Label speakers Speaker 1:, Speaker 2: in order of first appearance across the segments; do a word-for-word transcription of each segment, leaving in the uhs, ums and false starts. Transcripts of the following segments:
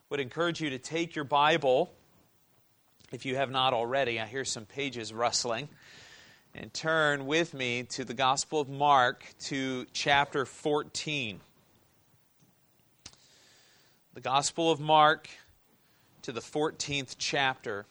Speaker 1: would encourage you to take your Bible, if you have not already. I hear some pages rustling. And turn with me to the Gospel of Mark, to chapter fourteen. The Gospel of Mark, to the fourteenth chapter.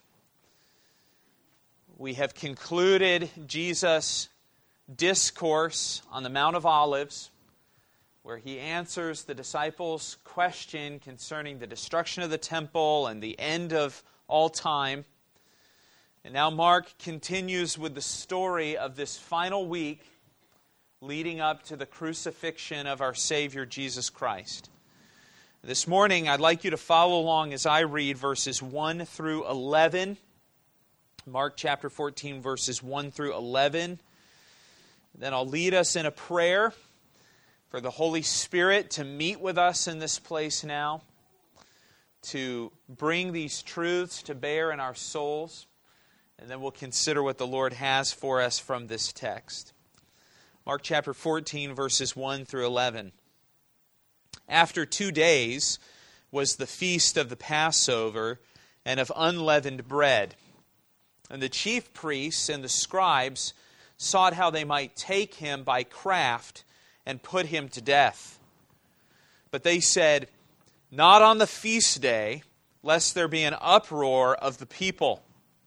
Speaker 1: We have concluded Jesus' discourse on the Mount of Olives, where he answers the disciples' question concerning the destruction of the temple and the end of all time. And now Mark continues with the story of this final week leading up to the crucifixion of our Savior Jesus Christ. This morning, I'd like you to follow along as I read verses one through eleven. Mark chapter fourteen, verses one through eleven. Then I'll lead us in a prayer for the Holy Spirit to meet with us in this place now, to bring these truths to bear in our souls. And then we'll consider what the Lord has for us from this text. Mark chapter fourteen, verses one through eleven. After two days was the feast of the Passover and of unleavened bread. And the chief priests and the scribes sought how they might take him by craft and put him to death. But they said, "Not on the feast day, lest there be an uproar of the people."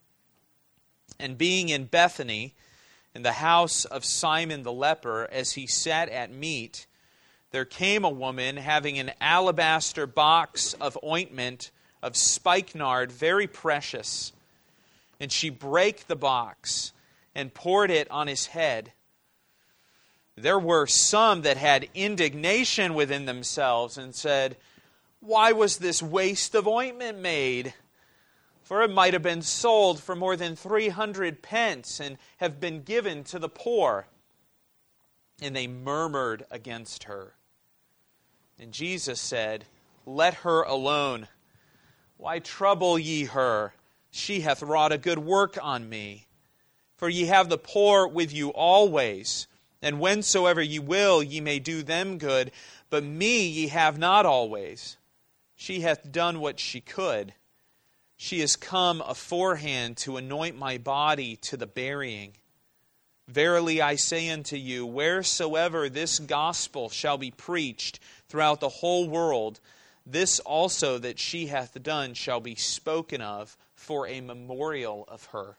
Speaker 1: And being in Bethany, in the house of Simon the leper, as he sat at meat, there came a woman having an alabaster box of ointment of spikenard, very precious. And she brake the box and poured it on his head. There were some that had indignation within themselves and said, "Why was this waste of ointment made? For it might have been sold for more than three hundred pence and have been given to the poor." And they murmured against her. And Jesus said, "Let her alone. Why trouble ye her? She hath wrought a good work on me. For ye have the poor with you always, and whensoever ye will ye may do them good, but me ye have not always. She hath done what she could. She is come aforehand to anoint my body to the burying. Verily I say unto you, wheresoever this gospel shall be preached throughout the whole world, this also that she hath done shall be spoken of for a memorial of her."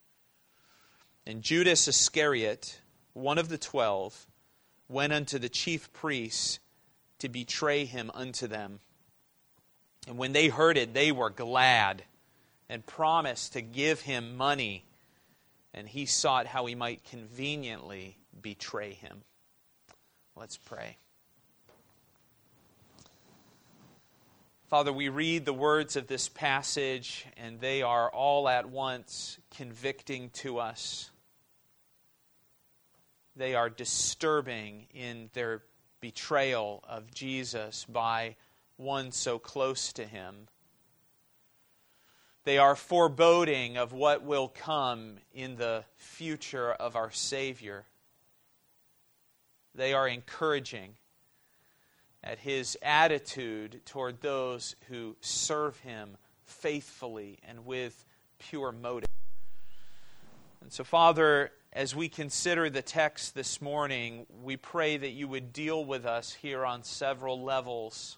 Speaker 1: And Judas Iscariot, one of the twelve, went unto the chief priests to betray him unto them. And when they heard it, they were glad and promised to give him money. And he sought how he might conveniently betray him. Let's pray. Father, we read the words of this passage, and they are all at once convicting to us. They are disturbing in their betrayal of Jesus by one so close to him. They are foreboding of what will come in the future of our Savior. They are encouraging at his attitude toward those who serve him faithfully and with pure motive. And so, Father, as we consider the text this morning, we pray that you would deal with us here on several levels,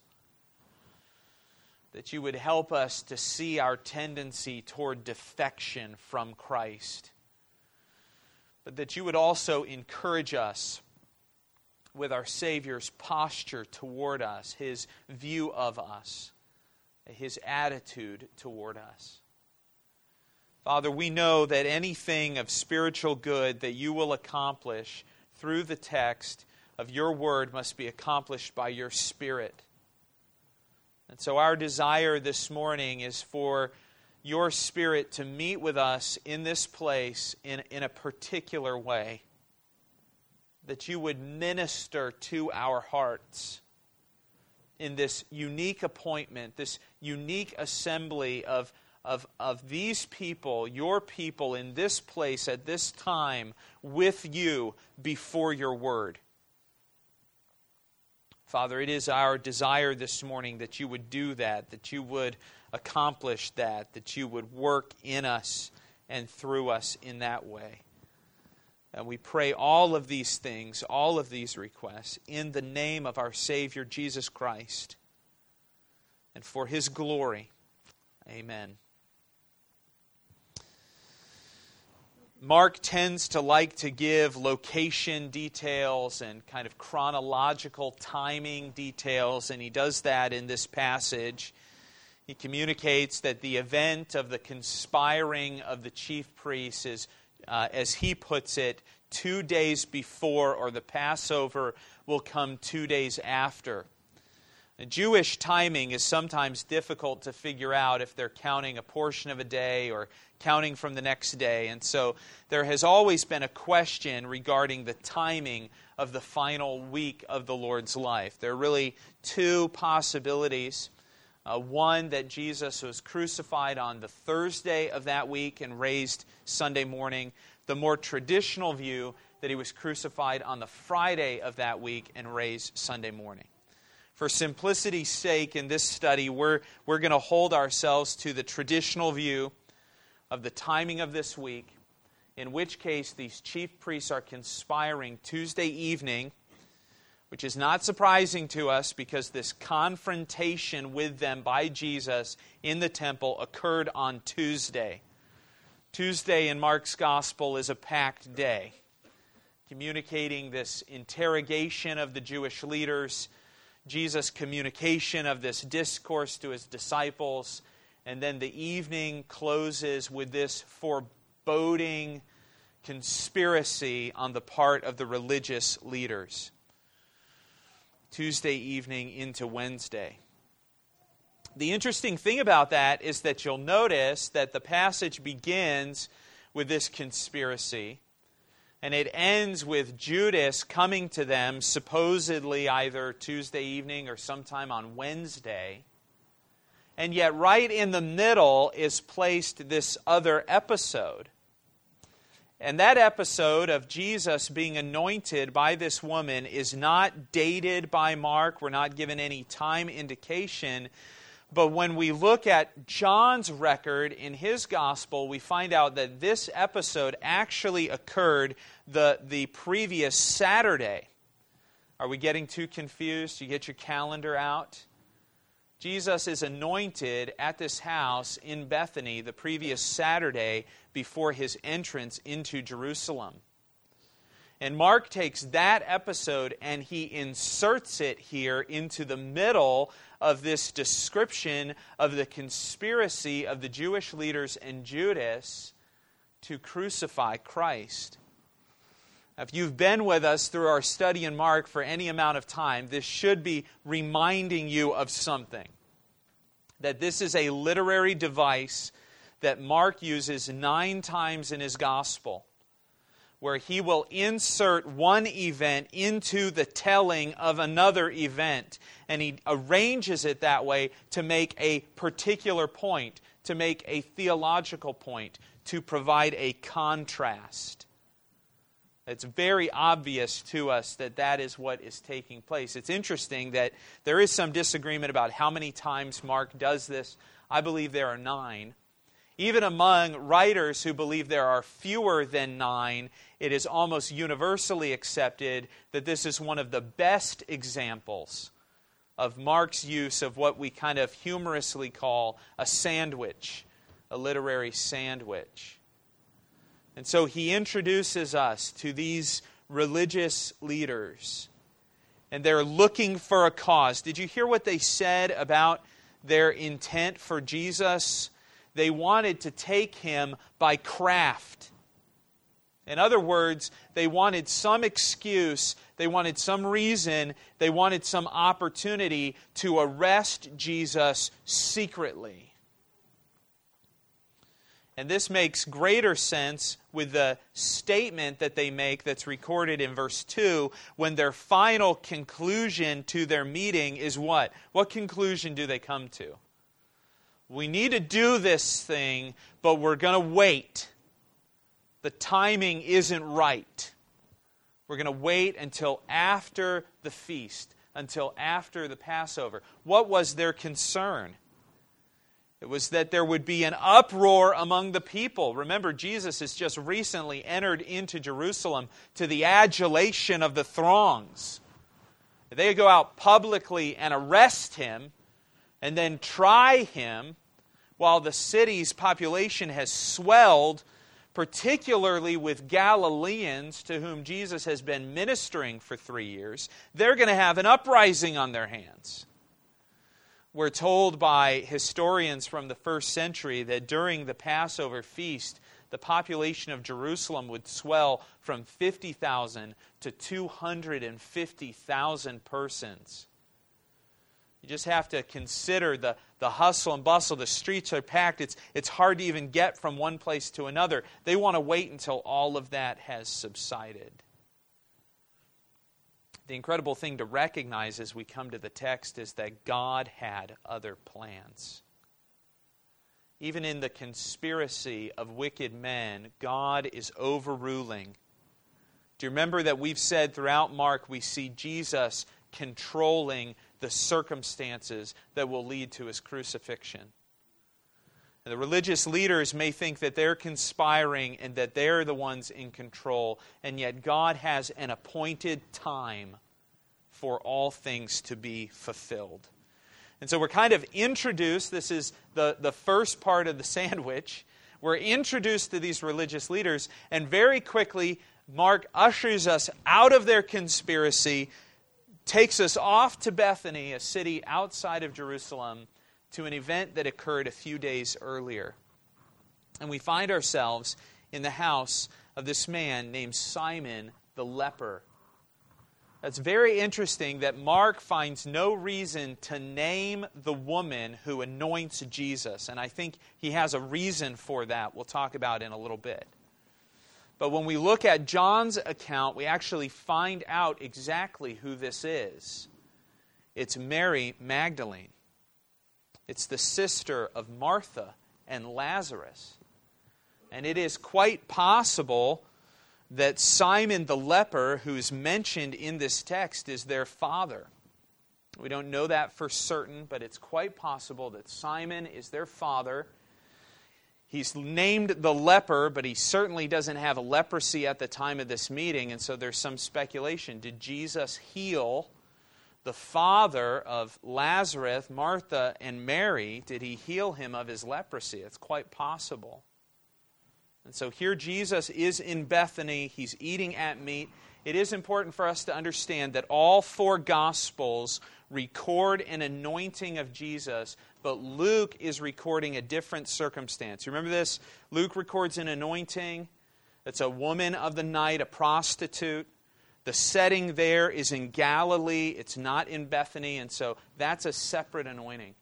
Speaker 1: that you would help us to see our tendency toward defection from Christ, but that you would also encourage us with our Savior's posture toward us, his view of us, his attitude toward us. Father, we know that anything of spiritual good that you will accomplish through the text of your word must be accomplished by your Spirit. And so our desire this morning is for your Spirit to meet with us in this place in, in a particular way. That you would minister to our hearts in this unique appointment, this unique assembly of, of, of these people, your people in this place at this time with you before your word. Father, it is our desire this morning that you would do that, that you would accomplish that, that you would work in us and through us in that way. And we pray all of these things, all of these requests, in the name of our Savior, Jesus Christ, and for His glory. Amen. Mark tends to like to give location details and kind of chronological timing details, and he does that in this passage. He communicates that the event of the conspiring of the chief priests is, uh, as he puts it, two days before, or the Passover will come two days after. Jewish timing is sometimes difficult to figure out if they're counting a portion of a day or counting from the next day. And so there has always been a question regarding the timing of the final week of the Lord's life. There are really two possibilities. Uh, one, that Jesus was crucified on the Thursday of that week and raised Sunday morning. The more traditional view, that he was crucified on the Friday of that week and raised Sunday morning. For simplicity's sake in this study, we're, we're going to hold ourselves to the traditional view of the timing of this week, in which case these chief priests are conspiring Tuesday evening, which is not surprising to us because this confrontation with them by Jesus in the temple occurred on Tuesday. Tuesday in Mark's Gospel is a packed day, communicating this interrogation of the Jewish leaders, Jesus' communication of this discourse to his disciples, and then the evening closes with this foreboding conspiracy on the part of the religious leaders. Tuesday evening into Wednesday. The interesting thing about that is that you'll notice that the passage begins with this conspiracy, and it ends with Judas coming to them supposedly either Tuesday evening or sometime on Wednesday. And yet right in the middle is placed this other episode. And that episode of Jesus being anointed by this woman is not dated by Mark. We're not given any time indication. But when we look at John's record in his gospel, we find out that this episode actually occurred the, the previous Saturday. Are we getting too confused? You get your calendar out? Jesus is anointed at this house in Bethany the previous Saturday before his entrance into Jerusalem. And Mark takes that episode and he inserts it here into the middle of this description of the conspiracy of the Jewish leaders and Judas to crucify Christ. If you've been with us through our study in Mark for any amount of time, this should be reminding you of something. That this is a literary device that Mark uses nine times in his gospel, where he will insert one event into the telling of another event. And he arranges it that way to make a particular point, to make a theological point, to provide a contrast. It's very obvious to us that that is what is taking place. It's interesting that there is some disagreement about how many times Mark does this. I believe there are nine. Even among writers who believe there are fewer than nine, it is almost universally accepted that this is one of the best examples of Mark's use of what we kind of humorously call a sandwich, a literary sandwich. And so he introduces us to these religious leaders, and they're looking for a cause. Did you hear what they said about their intent for Jesus? They wanted to take him by craft. In other words, they wanted some excuse, they wanted some reason, they wanted some opportunity to arrest Jesus secretly. And this makes greater sense with the statement that they make that's recorded in verse two, when their final conclusion to their meeting is what? What conclusion do they come to? We need to do this thing, but we're going to wait. The timing isn't right. We're going to wait until after the feast, until after the Passover. What was their concern? It was that there would be an uproar among the people. Remember, Jesus has just recently entered into Jerusalem to the adulation of the throngs. They go out publicly and arrest him and then try him while the city's population has swelled, particularly with Galileans to whom Jesus has been ministering for three years. They're going to have an uprising on their hands. We're told by historians from the first century that during the Passover feast, the population of Jerusalem would swell from fifty thousand to two hundred fifty thousand persons. You just have to consider the, the hustle and bustle. The streets are packed. It's, it's hard to even get from one place to another. They want to wait until all of that has subsided. The incredible thing to recognize as we come to the text is that God had other plans. Even in the conspiracy of wicked men, God is overruling. Do you remember that we've said throughout Mark we see Jesus controlling the circumstances that will lead to his crucifixion? And the religious leaders may think that they're conspiring and that they're the ones in control, and yet God has an appointed time for all things to be fulfilled. And so we're kind of introduced, this is the, the first part of the sandwich, we're introduced to these religious leaders, and very quickly Mark ushers us out of their conspiracy, takes us off to Bethany, a city outside of Jerusalem, to an event that occurred a few days earlier. And we find ourselves in the house of this man named Simon the leper. It's very interesting that Mark finds no reason to name the woman who anoints Jesus. And I think he has a reason for that we'll talk about in a little bit. But when we look at John's account, we actually find out exactly who this is. It's Mary Magdalene. It's the sister of Martha and Lazarus. And it is quite possible that Simon the leper, who's mentioned in this text, is their father. We don't know that for certain, but it's quite possible that Simon is their father. He's named the leper, but he certainly doesn't have a leprosy at the time of this meeting, and so there's some speculation. Did Jesus heal the father of Lazarus, Martha, and Mary? Did he heal him of his leprosy? It's quite possible. And so here Jesus is in Bethany. He's eating at meat. It is important for us to understand that all four Gospels record an anointing of Jesus, but Luke is recording a different circumstance. You remember this? Luke records an anointing. It's a woman of the night, a prostitute. The setting there is in Galilee. It's not in Bethany, and so that's a separate anointing.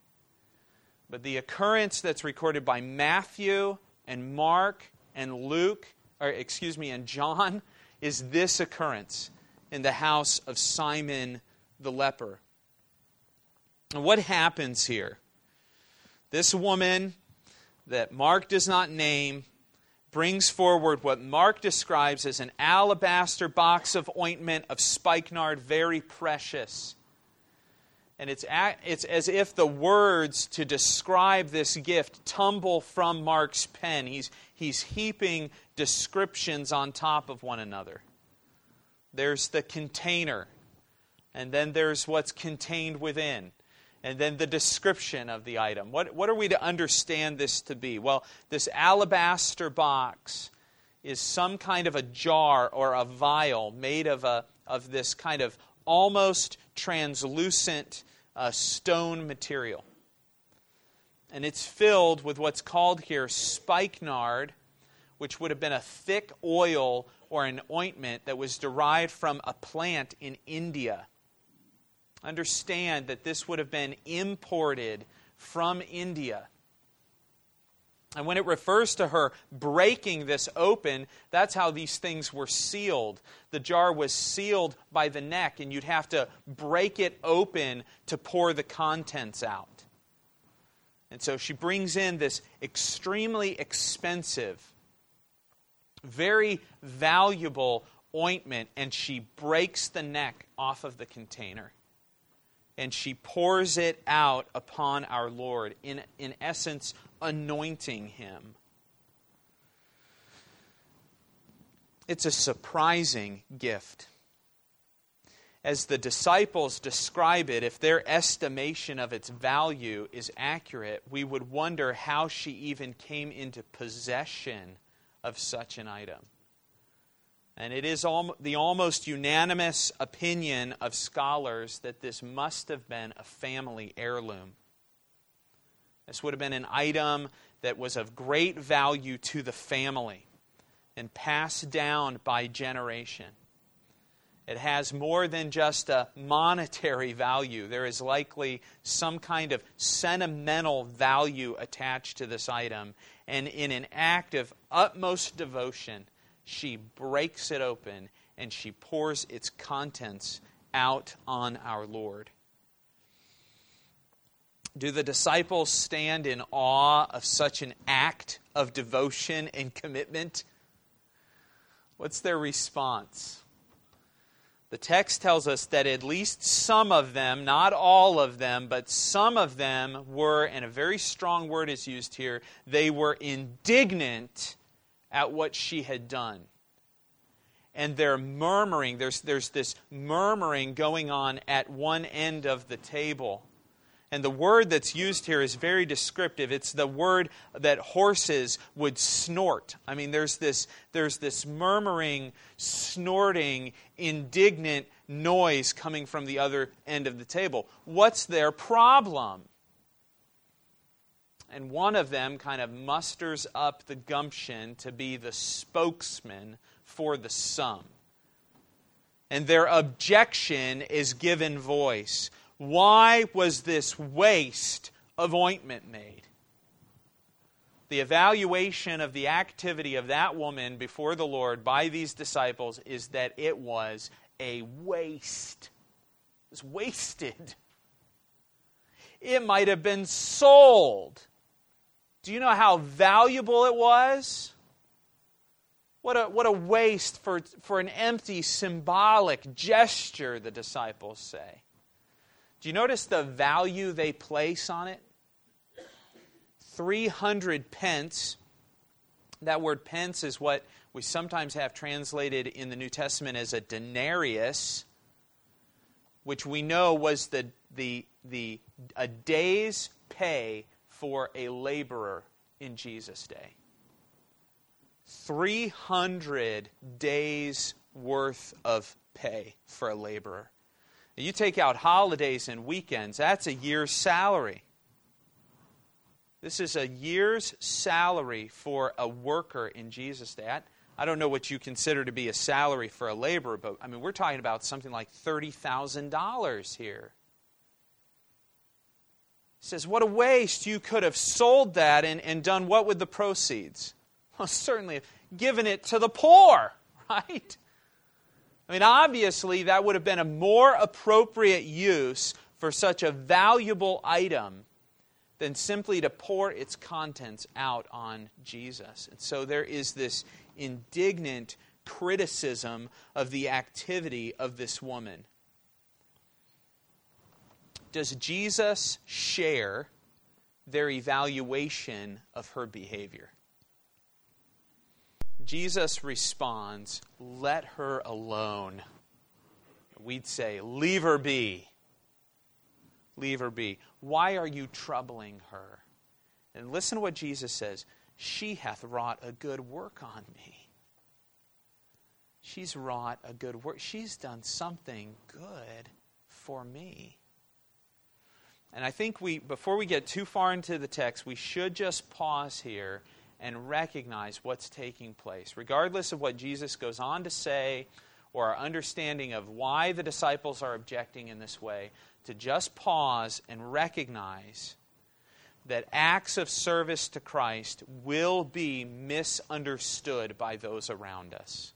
Speaker 1: But the occurrence that's recorded by Matthew and Mark and Luke, or excuse me, and John, is this occurrence in the house of Simon the leper. And what happens here? This woman that Mark does not name brings forward what Mark describes as an alabaster box of ointment of spikenard, very precious. And it's, it's as if the words to describe this gift tumble from Mark's pen. He's, he's heaping descriptions on top of one another. There's the container, and then there's what's contained within, and then the description of the item. What, what are we to understand this to be? Well, this alabaster box is some kind of a jar or a vial made of, a, of this kind of almost translucent uh, stone material. And it's filled with what's called here spikenard, which would have been a thick oil or an ointment that was derived from a plant in India. Understand that this would have been imported from India. And when it refers to her breaking this open, that's how these things were sealed. The jar was sealed by the neck, and you'd have to break it open to pour the contents out. And so she brings in this extremely expensive, very valuable ointment, and she breaks the neck off of the container. and she pours it out upon our Lord, in, in essence, anointing him. It's a surprising gift. As the disciples describe it, if their estimation of its value is accurate, we would wonder how she even came into possession of such an item. And it is al- the almost unanimous opinion of scholars that this must have been a family heirloom. This would have been an item that was of great value to the family and passed down by generation. It has more than just a monetary value. There is likely some kind of sentimental value attached to this item. And in an act of utmost devotion, she breaks it open and she pours its contents out on our Lord. Do the disciples stand in awe of such an act of devotion and commitment? What's their response? The text tells us that at least some of them, not all of them, but some of them were, and a very strong word is used here, they were indignant at what she had done. And they're murmuring, there's, there's this murmuring going on at one end of the table. And the word that's used here is very descriptive. It's the word that horses would snort. I mean, there's this, there's this murmuring, snorting, indignant noise coming from the other end of the table. What's their problem? And one of them kind of musters up the gumption to be the spokesman for the some. And their objection is given voice. Why was this waste of ointment made? The evaluation of the activity of that woman before the Lord by these disciples is that it was a waste. It was wasted. It might have been sold. Do you know how valuable it was? What a, what a waste for, for an empty symbolic gesture, the disciples say. Do you notice the value they place on it? three hundred pence. That word pence is what we sometimes have translated in the New Testament as a denarius, which we know was the, the, the, a day's pay for a laborer in Jesus' day. three hundred days worth of pay for a laborer. You take out holidays and weekends, that's a year's salary. This is a year's salary for a worker in Jesus' day. I, I don't know what you consider to be a salary for a laborer, but I mean, we're talking about something like thirty thousand dollars here. He says, what a waste. You could have sold that and, and done what with the proceeds? Well, certainly given it to the poor, right? I mean, obviously, that would have been a more appropriate use for such a valuable item than simply to pour its contents out on Jesus. And so there is this indignant criticism of the activity of this woman. Does Jesus share their evaluation of her behavior? Jesus responds, let her alone. We'd say, leave her be. Leave her be. Why are you troubling her? And listen to what Jesus says. She hath wrought a good work on me. She's wrought a good work. She's done something good for me. And I think we, before we get too far into the text, we should just pause here and recognize what's taking place. Regardless of what Jesus goes on to say or our understanding of why the disciples are objecting in this way, to just pause and recognize that acts of service to Christ will be misunderstood by those around us.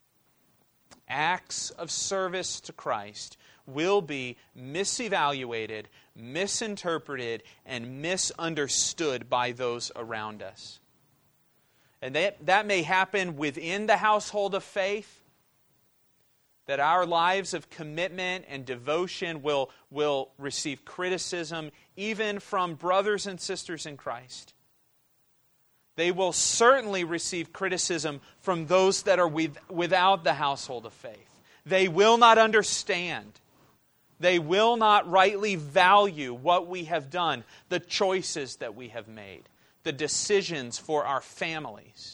Speaker 1: Acts of service to Christ will be misevaluated, misinterpreted, and misunderstood by those around us. And that, that may happen within the household of faith. that our lives of commitment and devotion will, will receive criticism even from brothers and sisters in Christ. They will certainly receive criticism from those that are with, without the household of faith. They will not understand. They will not rightly value what we have done, the choices that we have made, the decisions for our families.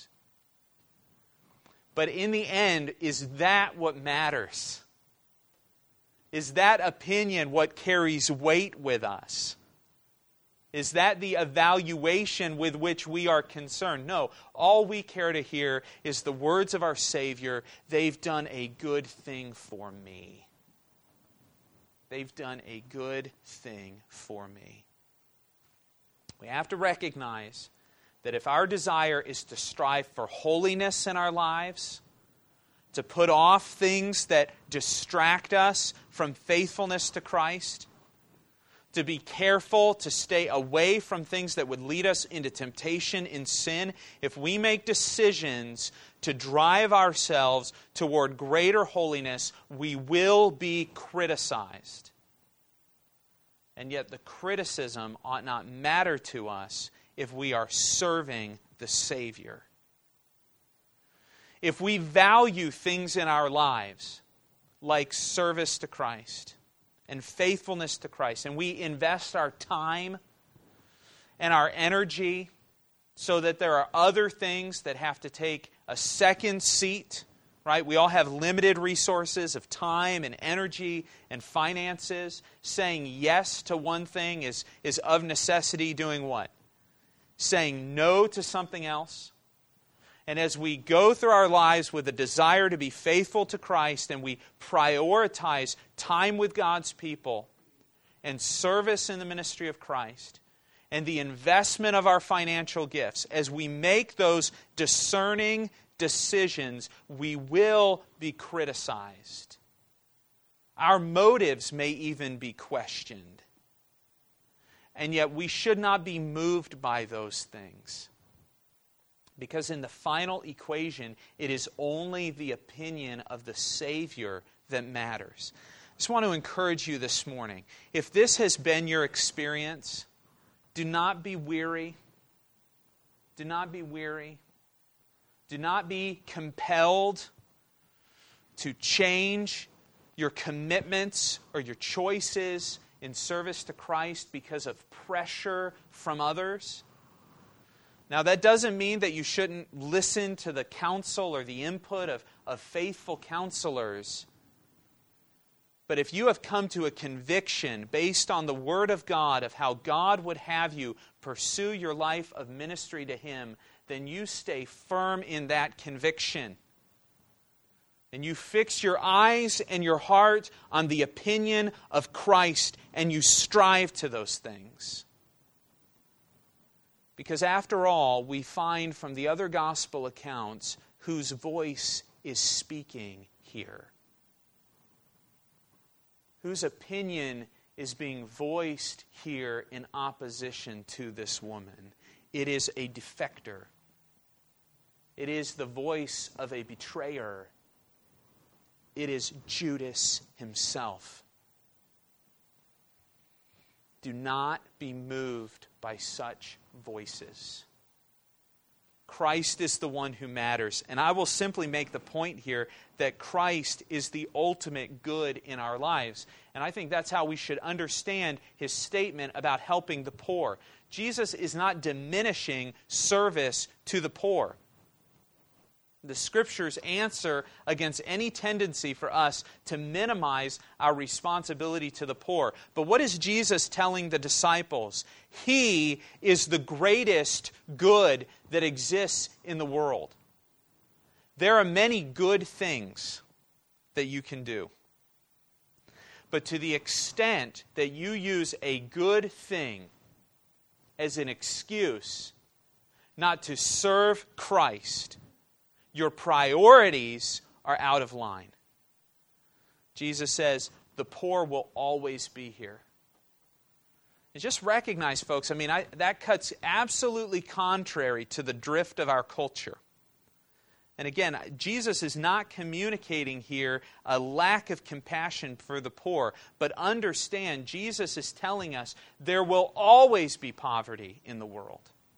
Speaker 1: But in the end, is that what matters? Is that opinion what carries weight with us? Is that the evaluation with which we are concerned? No. All we care to hear is the words of our Savior, they've done a good thing for me. They've done a good thing for me. We have to recognize that if our desire is to strive for holiness in our lives, to put off things that distract us from faithfulness to Christ, to be careful to stay away from things that would lead us into temptation in sin, if we make decisions to drive ourselves toward greater holiness, we will be criticized. And yet the criticism ought not matter to us if we are serving the Savior. If we value things in our lives like service to Christ and faithfulness to Christ, and we invest our time and our energy so that there are other things that have to take a second seat, right? We all have limited resources of time and energy and finances. Saying yes to one thing is, is of necessity doing what? Saying no to something else. And as we go through our lives with a desire to be faithful to Christ and we prioritize time with God's people and service in the ministry of Christ and the investment of our financial gifts, as we make those discerning decisions, we will be criticized. Our motives may even be questioned. And yet we should not be moved by those things. Because in the final equation, it is only the opinion of the Savior that matters. I just want to encourage you this morning. If this has been your experience, do not be weary. Do not be weary. Do not be compelled to change your commitments or your choices in service to Christ because of pressure from others. Now, that doesn't mean that you shouldn't listen to the counsel or the input of, of faithful counselors. But if you have come to a conviction based on the Word of God of how God would have you pursue your life of ministry to Him, then you stay firm in that conviction. And you fix your eyes and your heart on the opinion of Christ, and you strive to those things. Because after all, we find from the other gospel accounts whose voice is speaking here. Whose opinion is being voiced here in opposition to this woman? It is a defector. It is the voice of a betrayer. It is Judas himself. Do not be moved by such voices. Christ is the one who matters. And I will simply make the point here that Christ is the ultimate good in our lives. And I think that's how we should understand his statement about helping the poor. Jesus is not diminishing service to the poor. The Scriptures answer against any tendency for us to minimize our responsibility to the poor. But what is Jesus telling the disciples? He is the greatest good that exists in the world. There are many good things that you can do. But to the extent that you use a good thing as an excuse not to serve Christ, your priorities are out of line. Jesus says, the poor will always be here. And just recognize, folks, I mean, I, that cuts absolutely contrary to the drift of our culture. And again, Jesus is not communicating here a lack of compassion for the poor. But understand, Jesus is telling us there will always be poverty in the world.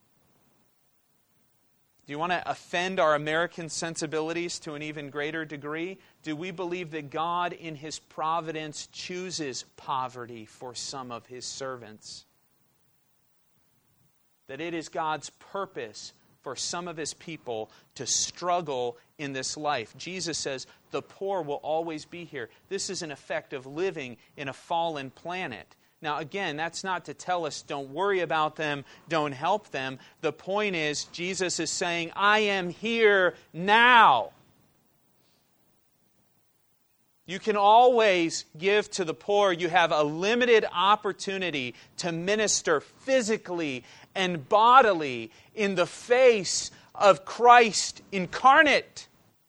Speaker 1: Do you want to offend our American sensibilities to an even greater degree? Do we believe that God in His providence chooses poverty for some of His servants? That it is God's purpose for some of His people to struggle in this life. Jesus says the poor will always be here. This is an effect of living in a fallen planet. Now again, that's not to tell us don't worry about them, don't help them. The point is, Jesus is saying, I am here now. You can always give to the poor. You have a limited opportunity to minister physically and bodily in the face of Christ incarnate.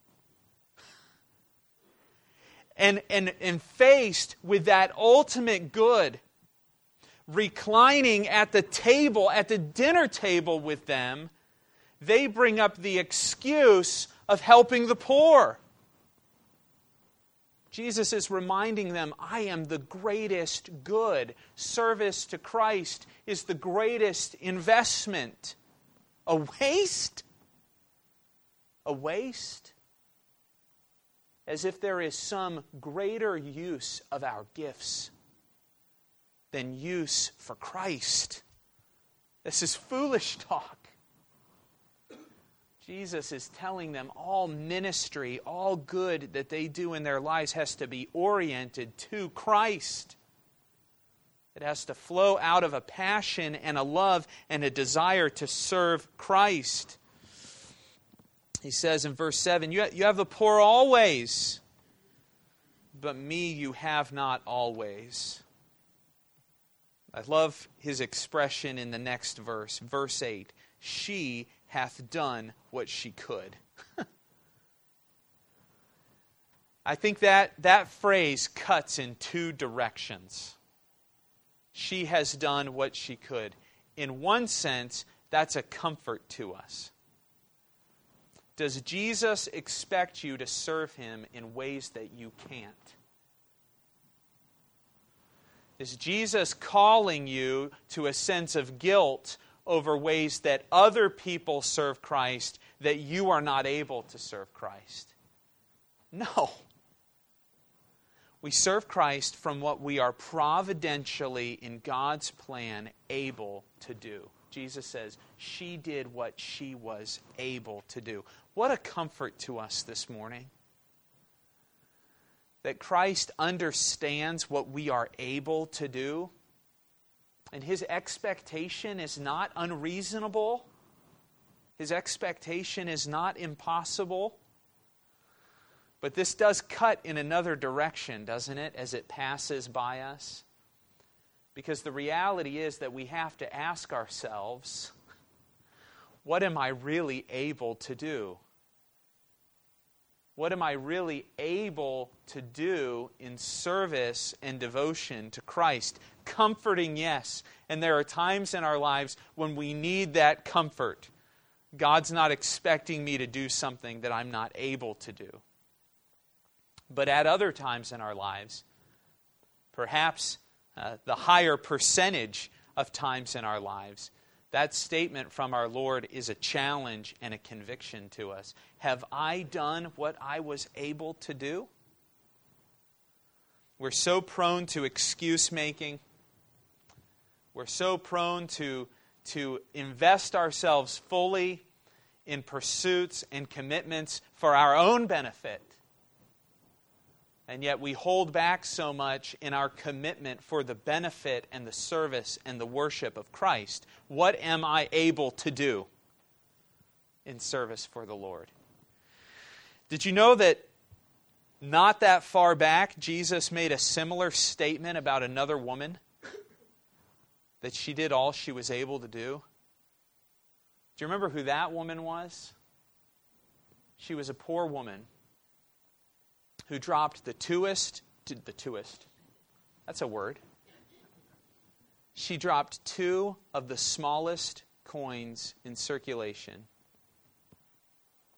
Speaker 1: And, and, and faced with that ultimate good, reclining at the table, at the dinner table with them, they bring up the excuse of helping the poor. Jesus is reminding them, I am the greatest good. Service to Christ is the greatest investment. A waste? A waste? As if there is some greater use of our gifts than use for Christ. This is foolish talk. Jesus is telling them all ministry, all good that they do in their lives has to be oriented to Christ. It has to flow out of a passion and a love and a desire to serve Christ. He says in verse seven, you have the poor always, but me you have not always. I love his expression in the next verse, verse eight. She hath done what she could. I think that that phrase cuts in two directions. She has done what she could. In one sense, that's a comfort to us. Does Jesus expect you to serve Him in ways that you can't? Is Jesus calling you to a sense of guilt over ways that other people serve Christ that you are not able to serve Christ? No. We serve Christ from what we are providentially, in God's plan, able to do. Jesus says, she did what she was able to do. What a comfort to us this morning. That Christ understands what we are able to do. And His expectation is not unreasonable. His expectation is not impossible. But this does cut in another direction, doesn't it, as it passes by us? Because the reality is that we have to ask ourselves, what am I really able to do? What am I really able to do in service and devotion to Christ? Comforting, yes. And there are times in our lives when we need that comfort. God's not expecting me to do something that I'm not able to do. But at other times in our lives, perhaps uh, the higher percentage of times in our lives, that statement from our Lord is a challenge and a conviction to us. Have I done what I was able to do? We're so prone to excuse making. We're so prone to, to invest ourselves fully in pursuits and commitments for our own benefit. And yet we hold back so much in our commitment for the benefit and the service and the worship of Christ. What am I able to do in service for the Lord? Did you know that not that far back, Jesus made a similar statement about another woman? That she did all she was able to do? Do you remember who that woman was? She was a poor woman who dropped the twoest, the twoest, that's a word. She dropped two of the smallest coins in circulation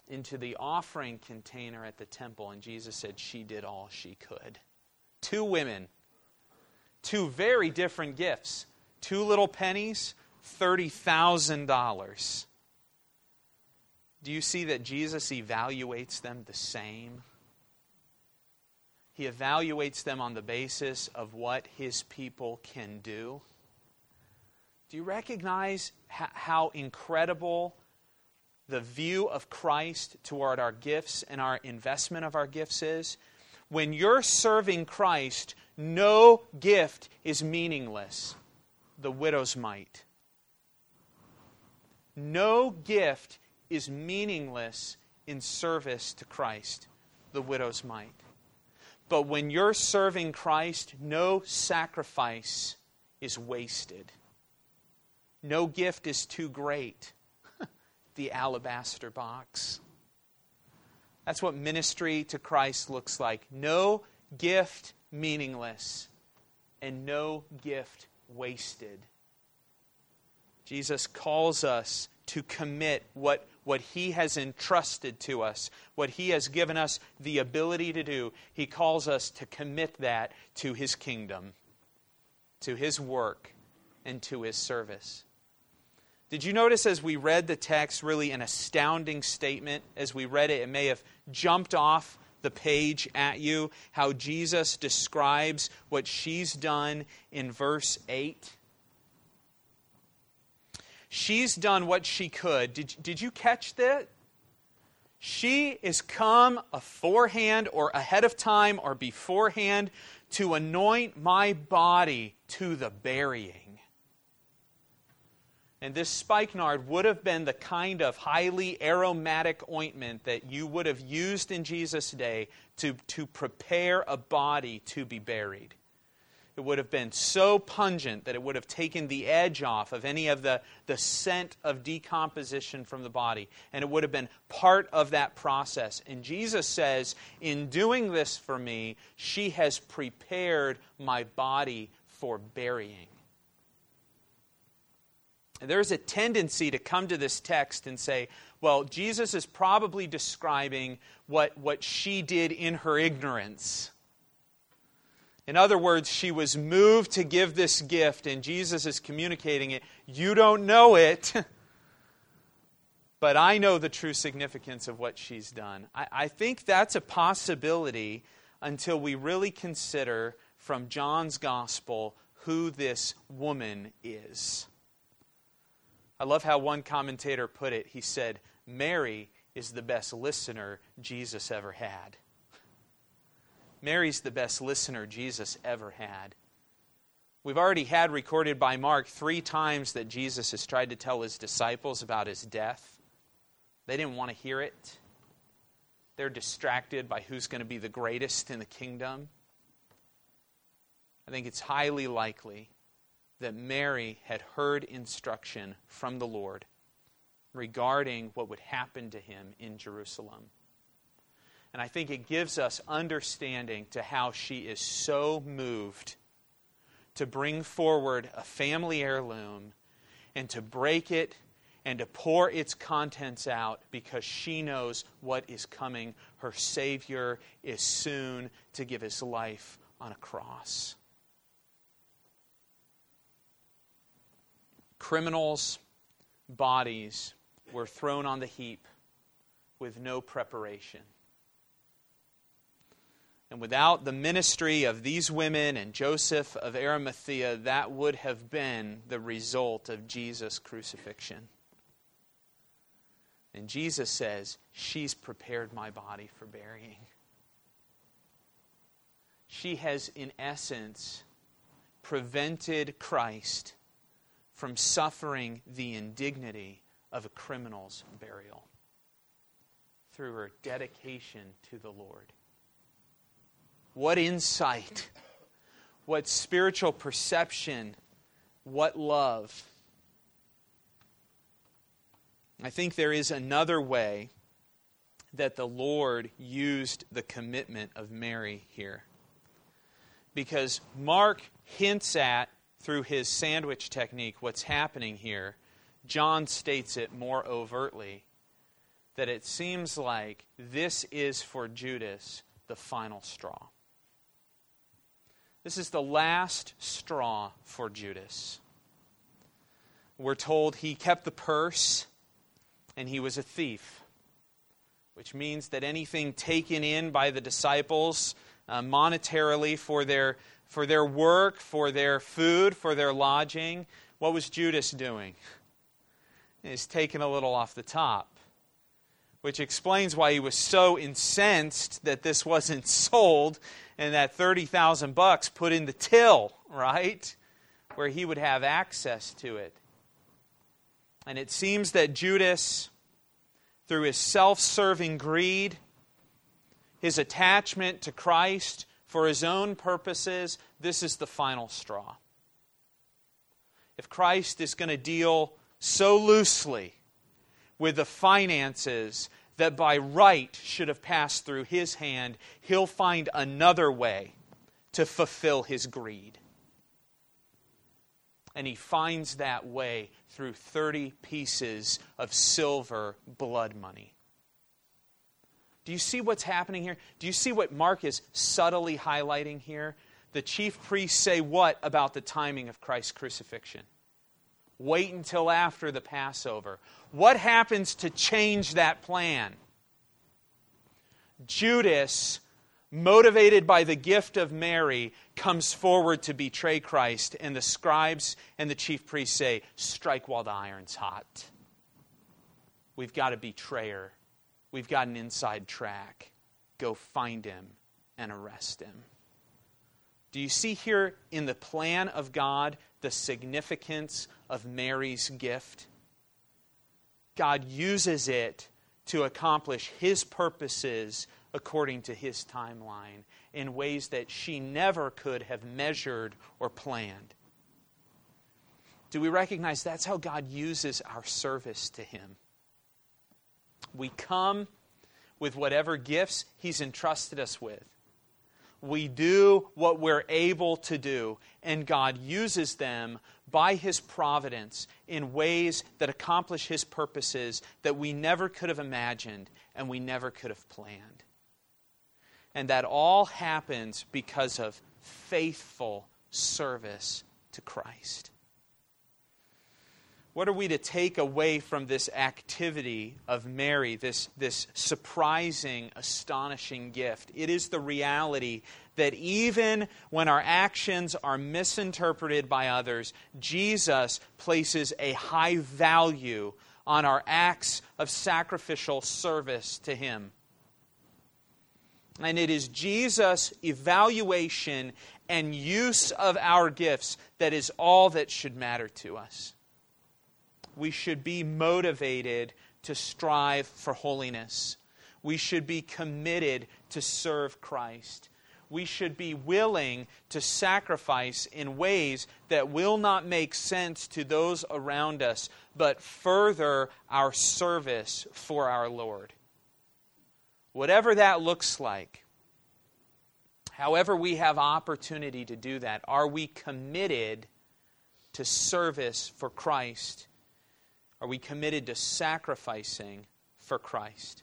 Speaker 1: into the offering container at the temple, and Jesus said she did all she could. Two women, two very different gifts. Two little pennies, thirty thousand dollars. Do you see that Jesus evaluates them the same? He evaluates them on the basis of what his people can do. Do you recognize how incredible the view of Christ toward our gifts and our investment of our gifts is? When you're serving Christ, no gift is meaningless. The widow's mite. No gift is meaningless in service to Christ. The widow's mite. But when you're serving Christ, no sacrifice is wasted. No gift is too great. The alabaster box. That's what ministry to Christ looks like. No gift meaningless, and no gift wasted. Jesus calls us to commit what, what He has entrusted to us, what He has given us the ability to do. He calls us to commit that to His kingdom, to His work, and to His service. Did you notice as we read the text, really an astounding statement? As we read it, it may have jumped off the page at you, how Jesus describes what she's done in verse eight. She's done what she could. Did, did you catch that? She is come aforehand or ahead of time or beforehand to anoint my body to the burying. And this spikenard would have been the kind of highly aromatic ointment that you would have used in Jesus' day to, to prepare a body to be buried. It would have been so pungent that it would have taken the edge off of any of the, the scent of decomposition from the body. And it would have been part of that process. And Jesus says, in doing this for me, she has prepared my body for burying. There's a tendency to come to this text and say, well, Jesus is probably describing what, what she did in her ignorance. In other words, she was moved to give this gift, and Jesus is communicating it. You don't know it, but I know the true significance of what she's done. I, I think that's a possibility until we really consider from John's Gospel who this woman is. I love how one commentator put it. He said, Mary is the best listener Jesus ever had. Mary's the best listener Jesus ever had. We've already had recorded by Mark three times that Jesus has tried to tell his disciples about his death. They didn't want to hear it. They're distracted by who's going to be the greatest in the kingdom. I think it's highly likely that Mary had heard instruction from the Lord regarding what would happen to him in Jerusalem. And I think it gives us understanding to how she is so moved to bring forward a family heirloom and to break it and to pour its contents out because she knows what is coming. Her Savior is soon to give his life on a cross. Criminals' bodies were thrown on the heap with no preparation. And without the ministry of these women and Joseph of Arimathea, that would have been the result of Jesus' crucifixion. And Jesus says, she's prepared my body for burying. She has, in essence, prevented Christ from suffering the indignity of a criminal's burial through her dedication to the Lord. What insight, what spiritual perception, what love. I think there is another way that the Lord used the commitment of Mary here. Because Mark hints at, through his sandwich technique, what's happening here. John states it more overtly. that it seems like this is for Judas the final straw. This is the last straw for Judas. We're told he kept the purse and he was a thief, which means that anything taken in by the disciples uh, monetarily for their, for their work, for their food, for their lodging, what was Judas doing? He's taking a little off the top, which explains why he was so incensed that this wasn't sold and that thirty thousand bucks put in the till, right? Where he would have access to it. And it seems that Judas, through his self-serving greed, his attachment to Christ for his own purposes, this is the final straw. If Christ is going to deal so loosely with the finances that by right should have passed through his hand, he'll find another way to fulfill his greed. And he finds that way through thirty pieces of silver blood money. Do you see what's happening here? Do you see what Mark is subtly highlighting here? The chief priests say what about the timing of Christ's crucifixion? Wait until after the Passover. What happens to change that plan? Judas, motivated by the gift of Mary, comes forward to betray Christ, and the scribes and the chief priests say, strike while the iron's hot. We've got a betrayer. We've got an inside track. Go find him and arrest him. Do you see here in the plan of God the significance of Mary's gift? God uses it to accomplish His purposes according to His timeline in ways that she never could have measured or planned. Do we recognize that's how God uses our service to Him? We come with whatever gifts He's entrusted us with. We do what we're able to do, and God uses them by His providence in ways that accomplish His purposes that we never could have imagined and we never could have planned. And that all happens because of faithful service to Christ. What are we to take away from this activity of Mary, this, this surprising, astonishing gift? It is the reality that even when our actions are misinterpreted by others, Jesus places a high value on our acts of sacrificial service to Him. And it is Jesus' evaluation and use of our gifts that is all that should matter to us. We should be motivated to strive for holiness. We should be committed to serve Christ. We should be willing to sacrifice in ways that will not make sense to those around us, but further our service for our Lord. Whatever that looks like, however we have opportunity to do that, are we committed to service for Christ? Are we committed to sacrificing for Christ?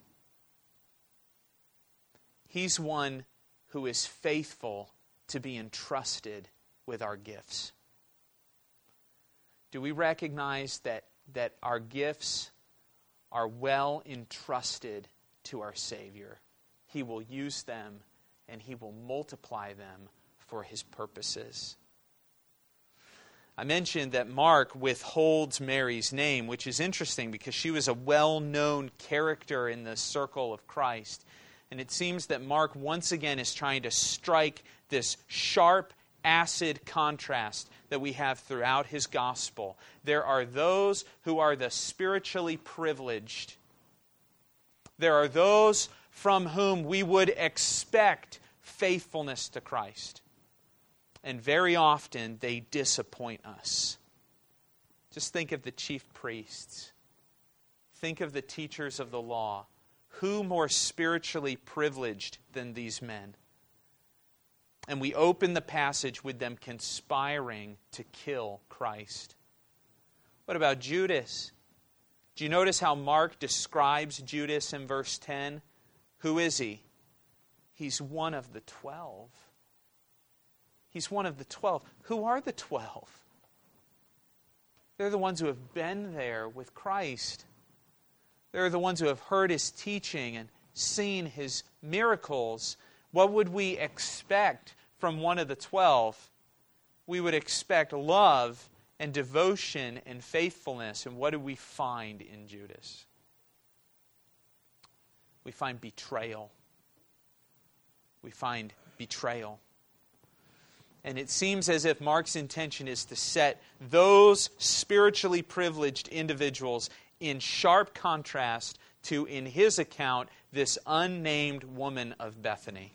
Speaker 1: He's one who is faithful to be entrusted with our gifts. Do we recognize that, that our gifts are well entrusted to our Savior? He will use them and He will multiply them for His purposes. I mentioned that Mark withholds Mary's name, which is interesting because she was a well-known character in the circle of Christ. And it seems that Mark once again is trying to strike this sharp, acid contrast that we have throughout his gospel. There are those who are the spiritually privileged. There are those from whom we would expect faithfulness to Christ. And very often they disappoint us. Just think of the chief priests. Think of the teachers of the law. Who more spiritually privileged than these men? And we open the passage with them conspiring to kill Christ. What about Judas? Do you notice how Mark describes Judas in verse ten? Who is he? He's one of the twelve. He's one of the twelve. Who are the twelve? They're the ones who have been there with Christ. They're the ones who have heard His teaching and seen His miracles. What would we expect from one of the twelve? We would expect love and devotion and faithfulness. And what do we find in Judas? We find betrayal. We find betrayal. And it seems as if Mark's intention is to set those spiritually privileged individuals in sharp contrast to, in his account, this unnamed woman of Bethany.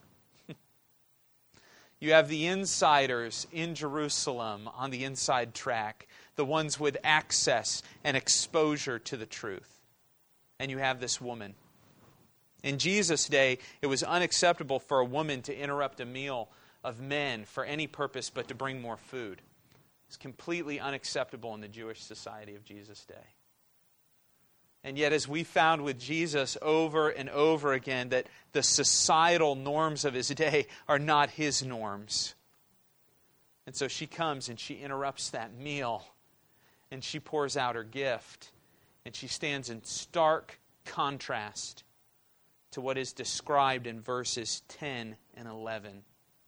Speaker 1: You have the insiders in Jerusalem on the inside track, the ones with access and exposure to the truth. And you have this woman. In Jesus' day, it was unacceptable for a woman to interrupt a meal of men for any purpose but to bring more food. It's completely unacceptable in the Jewish society of Jesus' day. And yet, as we found with Jesus over and over again, that the societal norms of His day are not His norms. And so she comes and she interrupts that meal, and she pours out her gift, and she stands in stark contrast to what is described in verses ten and eleven.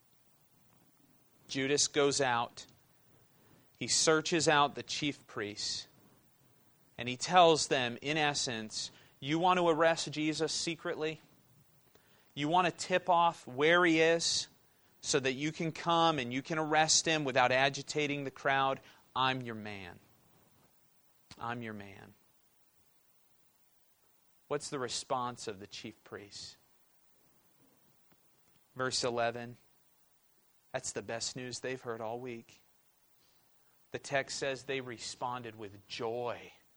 Speaker 1: Judas goes out. He searches out the chief priests. And he tells them, in essence, you want to arrest Jesus secretly? You want to tip off where He is so that you can come and you can arrest Him without agitating the crowd? I'm your man. I'm your man. What's the response of the chief priests? Verse eleven. That's the best news they've heard all week. The text says they responded with joy.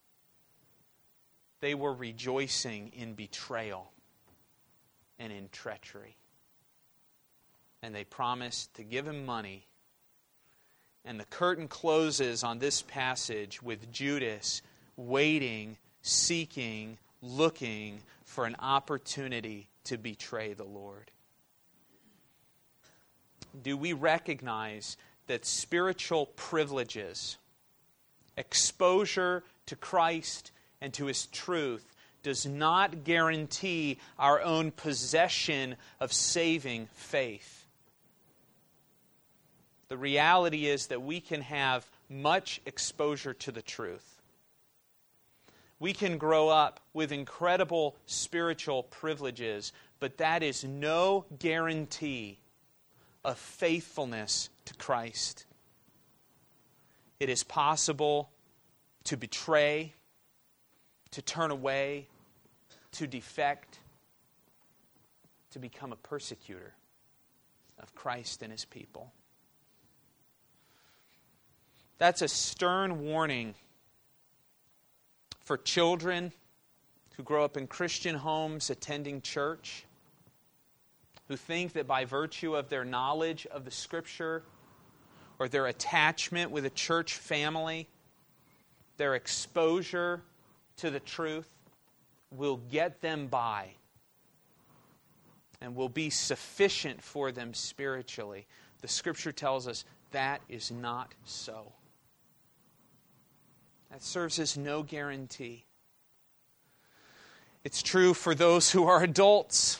Speaker 1: They were rejoicing in betrayal and in treachery. And they promised to give Him money. And the curtain closes on this passage with Judas waiting, seeking, looking for an opportunity to betray the Lord. Do we recognize that spiritual privileges, exposure to Christ and to His truth, does not guarantee our own possession of saving faith? The reality is that we can have much exposure to the truth. We can grow up with incredible spiritual privileges, but that is no guarantee of faithfulness to Christ. It is possible to betray, to turn away, to defect, to become a persecutor of Christ and His people. That's a stern warning for children who grow up in Christian homes attending church, who think that by virtue of their knowledge of the Scripture or their attachment with a church family, their exposure to the truth will get them by and will be sufficient for them spiritually. The Scripture tells us that is not so. That serves as no guarantee. It's true for those who are adults,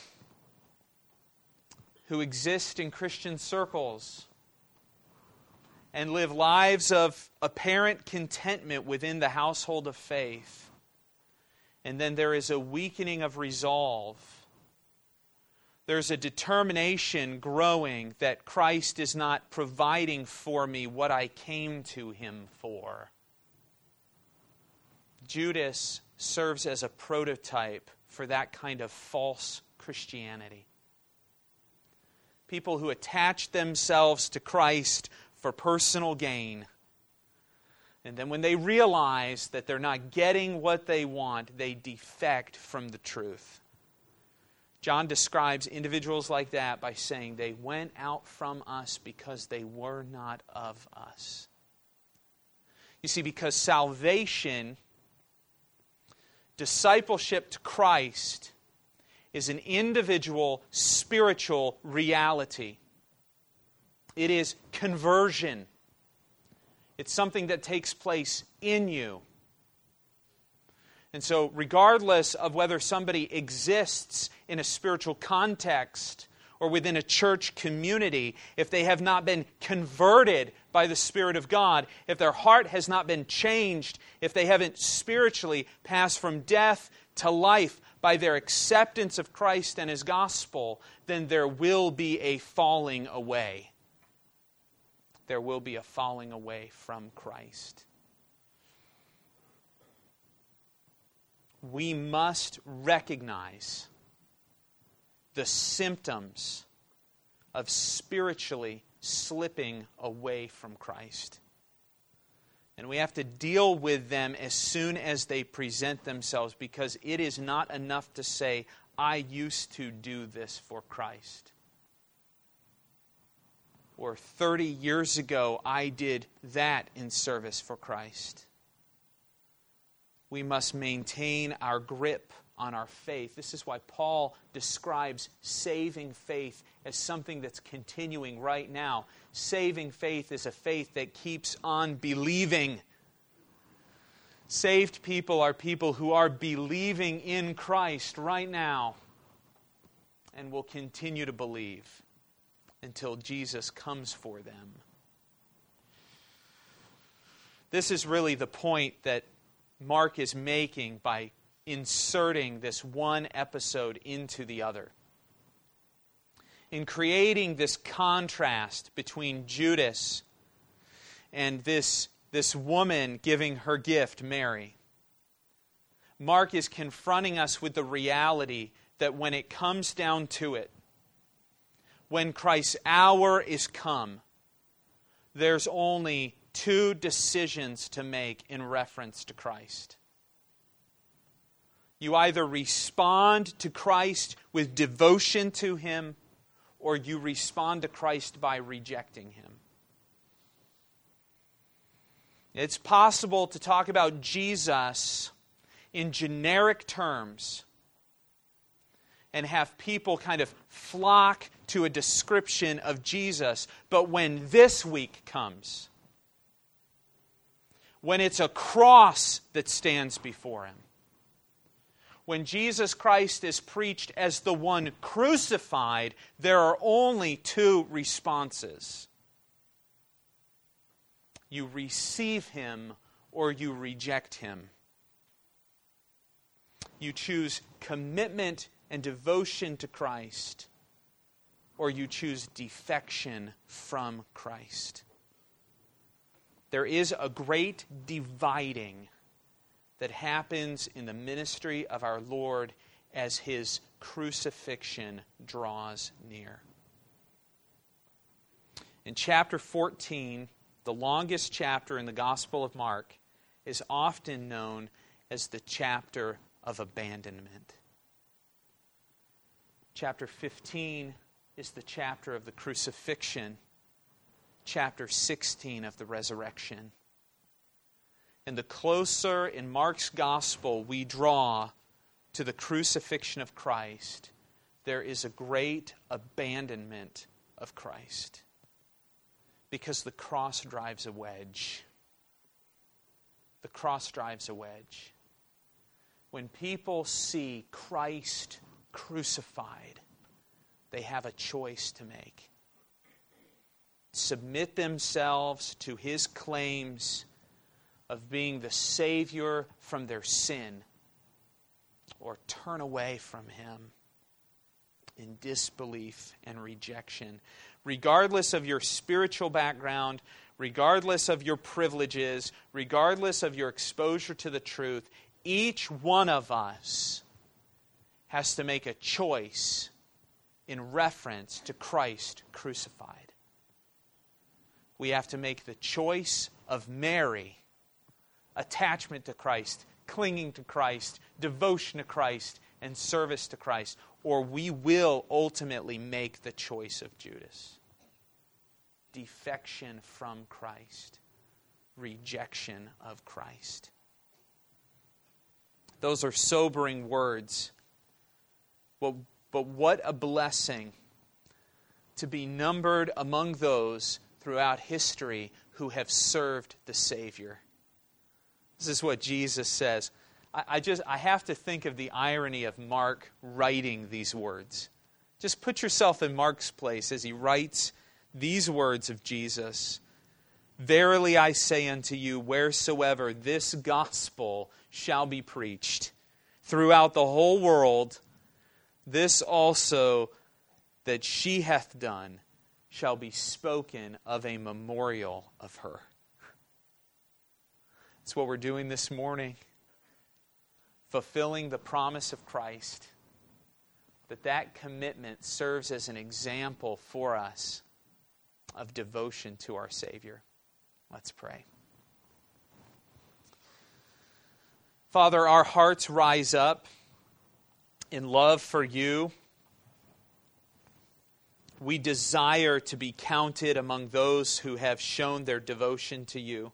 Speaker 1: who exist in Christian circles and live lives of apparent contentment within the household of faith. And then there is a weakening of resolve. There's a determination growing that Christ is not providing for me what I came to Him for. Judas serves as a prototype for that kind of false Christianity. People who attach themselves to Christ for personal gain. And then when they realize that they're not getting what they want, they defect from the truth. John describes individuals like that by saying they went out from us because they were not of us. You see, because salvation Discipleship to Christ is an individual spiritual reality. It is conversion. It's something that takes place in you. And so, regardless of whether somebody exists in a spiritual context or within a church community, if they have not been converted by the Spirit of God, if their heart has not been changed, if they haven't spiritually passed from death to life by their acceptance of Christ and His gospel, then there will be a falling away. There will be a falling away from Christ. We must recognize the symptoms of spiritually slipping away from Christ. And we have to deal with them as soon as they present themselves, because it is not enough to say, I used to do this for Christ. Or thirty years ago, I did that in service for Christ. We must maintain our grip on our faith. This is why Paul describes saving faith as something that's continuing right now. Saving faith is a faith that keeps on believing. Saved people are people who are believing in Christ right now and will continue to believe until Jesus comes for them. This is really the point that Mark is making by inserting this one episode into the other. In creating this contrast between Judas and this, this woman giving her gift, Mary, Mark is confronting us with the reality that when it comes down to it, when Christ's hour is come, there's only two decisions to make in reference to Christ. You either respond to Christ with devotion to Him, or you respond to Christ by rejecting Him. It's possible to talk about Jesus in generic terms and have people kind of flock to a description of Jesus, but when this week comes, when it's a cross that stands before Him, when Jesus Christ is preached as the one crucified, there are only two responses. You receive Him or you reject Him. You choose commitment and devotion to Christ, or you choose defection from Christ. There is a great dividing that happens in the ministry of our Lord as His crucifixion draws near. In chapter fourteen, the longest chapter in the Gospel of Mark, is often known as the chapter of abandonment. Chapter fifteen is the chapter of the crucifixion. Chapter sixteen of the resurrection. And the closer in Mark's Gospel we draw to the crucifixion of Christ, there is a great abandonment of Christ. Because the cross drives a wedge. The cross drives a wedge. When people see Christ crucified, they have a choice to make. Submit themselves to His claims of being the Savior from their sin, or turn away from Him in disbelief and rejection. Regardless of your spiritual background, regardless of your privileges, regardless of your exposure to the truth, each one of us has to make a choice in reference to Christ crucified. We have to make the choice of Mary, attachment to Christ, clinging to Christ, devotion to Christ, and service to Christ, or we will ultimately make the choice of Judas. Defection from Christ, rejection of Christ. Those are sobering words. But, but what a blessing to be numbered among those throughout history who have served the Savior. This is what Jesus says. I, I just I have to think of the irony of Mark writing these words. Just put yourself in Mark's place as he writes these words of Jesus. Verily I say unto you, wheresoever this gospel shall be preached throughout the whole world, this also that she hath done shall be spoken of a memorial of her. That's what we're doing this morning. Fulfilling the promise of Christ. That that commitment serves as an example for us of devotion to our Savior. Let's pray. Father, our hearts rise up in love for you. We desire to be counted among those who have shown their devotion to you.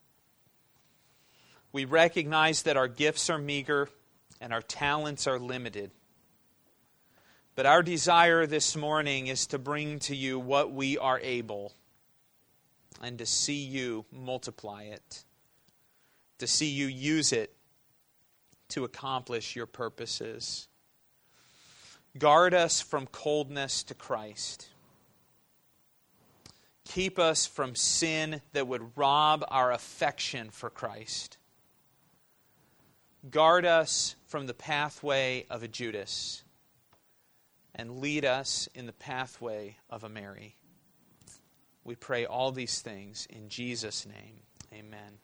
Speaker 1: We recognize that our gifts are meager and our talents are limited. But our desire this morning is to bring to you what we are able and to see you multiply it, to see you use it to accomplish your purposes. Guard us from coldness to Christ. Keep us from sin that would rob our affection for Christ. Guard us from the pathway of a Judas and lead us in the pathway of a Mary. We pray all these things in Jesus' name. Amen.